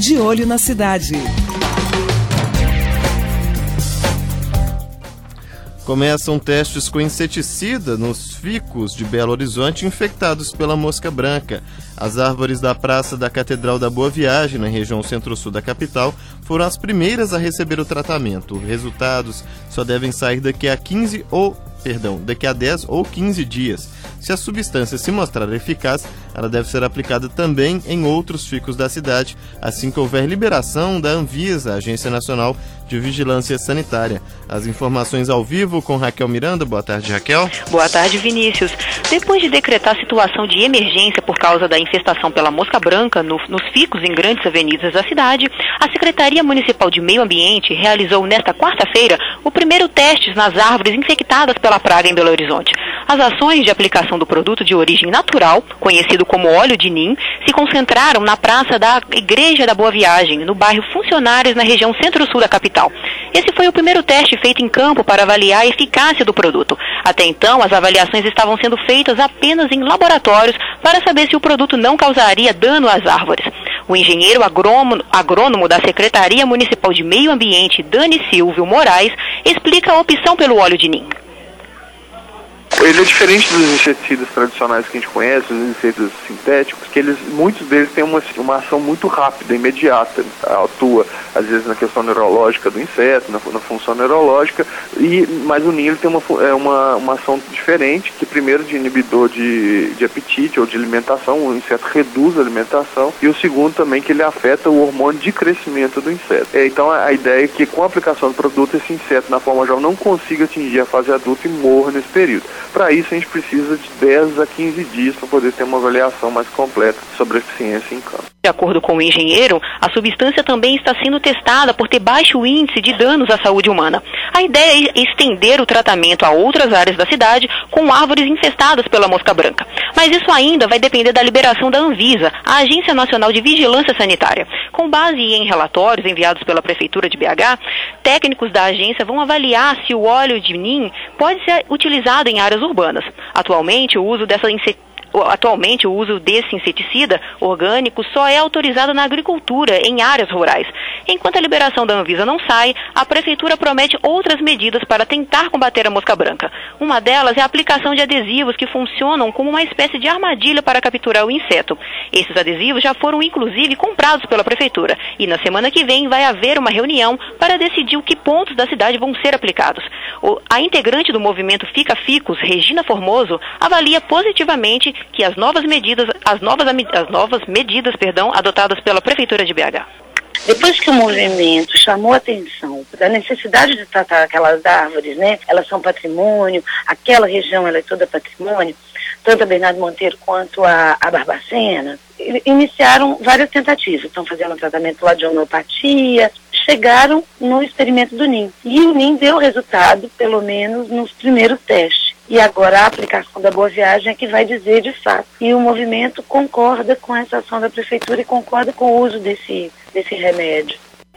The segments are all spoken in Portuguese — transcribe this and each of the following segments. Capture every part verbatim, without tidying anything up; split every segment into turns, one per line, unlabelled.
De Olho na Cidade.
Começam testes com inseticida nos ficus de Belo Horizonte infectados pela mosca branca. As árvores da Praça da Catedral da Boa Viagem, na região centro-sul da capital, foram as primeiras a receber o tratamento. Os resultados só devem sair daqui a quinze ou, perdão, daqui a dez ou quinze dias. Se a substância se mostrar eficaz, ela deve ser aplicada também em outros ficos da cidade, assim que houver liberação da Anvisa, Agência Nacional de Vigilância Sanitária. As informações ao vivo com Raquel Miranda. Boa tarde, Raquel.
Boa tarde, Vinícius. Depois de decretar situação de emergência por causa da infestação pela mosca branca no, nos ficos em grandes avenidas da cidade, a Secretaria Municipal de Meio Ambiente realizou nesta quarta-feira o primeiro teste nas árvores infectadas pela praga em Belo Horizonte. As ações de aplicação do produto de origem natural, conhecido como óleo de nim, se concentraram na Praça da Igreja da Boa Viagem, no bairro Funcionários, na região centro-sul da capital. Esse foi o primeiro teste feito em campo para avaliar a eficácia do produto. Até então, as avaliações estavam sendo feitas apenas em laboratórios para saber se o produto não causaria dano às árvores. O engenheiro agrônomo, agrônomo da Secretaria Municipal de Meio Ambiente, Dani Silvio Moraes, explica a opção pelo óleo de nim.
Ele é diferente dos inseticidas tradicionais que a gente conhece, os inseticidas sintéticos, que eles, muitos deles têm uma, uma ação muito rápida, imediata, atua às vezes na questão neurológica do inseto, na, na função neurológica, e, mas o nim ele tem uma, é uma, uma ação diferente, que primeiro de inibidor de, de apetite ou de alimentação, o inseto reduz a alimentação, e o segundo também que ele afeta o hormônio de crescimento do inseto. É, então a, a ideia é que com a aplicação do produto, esse inseto na forma jovem não consiga atingir a fase adulta e morra nesse período. Para isso, a gente precisa de dez a quinze dias para poder ter uma avaliação mais completa sobre a eficiência em campo.
De acordo com o engenheiro, a substância também está sendo testada por ter baixo índice de danos à saúde humana. A ideia é estender o tratamento a outras áreas da cidade com árvores infestadas pela mosca branca. Mas isso ainda vai depender da liberação da Anvisa, a Agência Nacional de Vigilância Sanitária. Com base em relatórios enviados pela Prefeitura de B H, técnicos da agência vão avaliar se o óleo de nim pode ser utilizado em áreas urbanas. Atualmente, o uso dessa inseticida Atualmente, o uso desse inseticida orgânico só é autorizado na agricultura, em áreas rurais. Enquanto a liberação da Anvisa não sai, a Prefeitura promete outras medidas para tentar combater a mosca branca. Uma delas é a aplicação de adesivos que funcionam como uma espécie de armadilha para capturar o inseto. Esses adesivos já foram, inclusive, comprados pela Prefeitura. E na semana que vem vai haver uma reunião para decidir o que pontos da cidade vão ser aplicados. A integrante do movimento Fica Ficus, Regina Formoso, avalia positivamente que as novas medidas, as novas, as novas medidas, perdão, adotadas pela Prefeitura de B H.
Depois que o movimento chamou a atenção da necessidade de tratar aquelas árvores, né? Elas são patrimônio, aquela região ela é toda patrimônio, tanto a Bernardo Monteiro quanto a, a Barbacena, iniciaram várias tentativas. Estão fazendo um tratamento lá de homeopatia, chegaram no experimento do nim. E o nim deu resultado, pelo menos nos primeiros testes. E agora a aplicação da Boa Viagem é que vai dizer de fato. E o movimento concorda com essa ação da Prefeitura e concorda com o uso desse, desse remédio.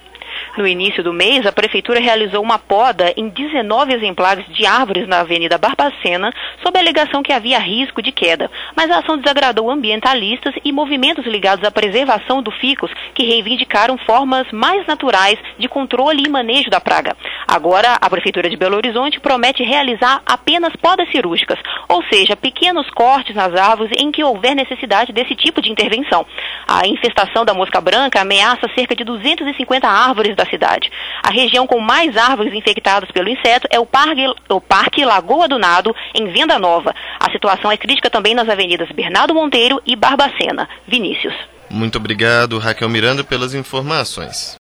No início do mês, a Prefeitura realizou uma poda em dezenove exemplares de árvores na Avenida Barbacena, sob a alegação que havia risco de queda. Mas a ação desagradou ambientalistas e movimentos ligados à preservação do ficus, que reivindicaram formas mais naturais de controle e manejo da praga. Agora, a Prefeitura de Belo Horizonte promete realizar apenas podas cirúrgicas, ou seja, pequenos cortes nas árvores em que houver necessidade desse tipo de intervenção. A infestação da mosca branca ameaça cerca de duzentas e cinquenta árvores da cidade. A região com mais árvores infectadas pelo inseto é o Parque, o Parque Lagoa do Nado, em Venda Nova. A situação é crítica também nas avenidas Bernardo Monteiro e Barbacena. Vinícius.
Muito obrigado, Raquel Miranda, pelas informações.